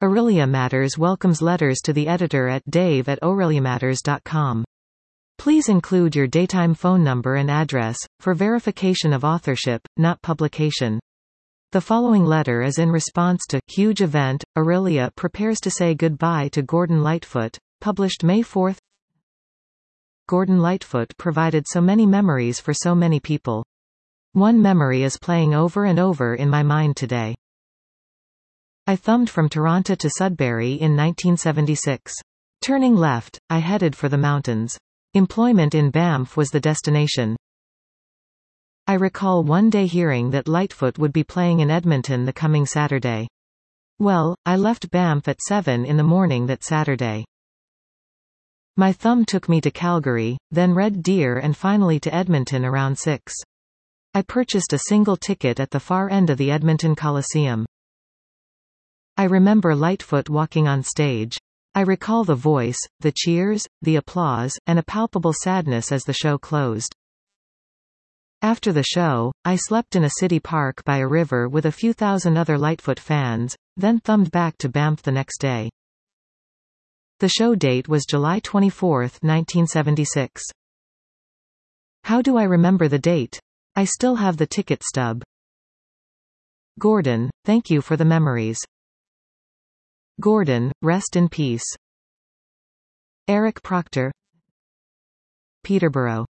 Aurelia Matters welcomes letters to the editor at dave@aureliamatters.com. Please include your daytime phone number and address, for verification of authorship, not publication. The following letter is in response to Huge Event. Aurelia prepares to say goodbye to Gordon Lightfoot, published May 4. Gordon Lightfoot provided so many memories for so many people. One memory is playing over and over in my mind today. I thumbed from Toronto to Sudbury in 1976. Turning left, I headed for the mountains. Employment in Banff was the destination. I recall one day hearing that Lightfoot would be playing in Edmonton the coming Saturday. Well, I left Banff at 7 in the morning that Saturday. My thumb took me to Calgary, then Red Deer and finally to Edmonton around 6. I purchased a single ticket at the far end of the Edmonton Coliseum. I remember Lightfoot walking on stage. I recall the voice, the cheers, the applause, and a palpable sadness as the show closed. After the show, I slept in a city park by a river with a few thousand other Lightfoot fans, then thumbed back to Banff the next day. The show date was July 24, 1976. How do I remember the date? I still have the ticket stub. Gordon, thank you for the memories. Gordon, rest in peace. Eric Proctor, Peterborough.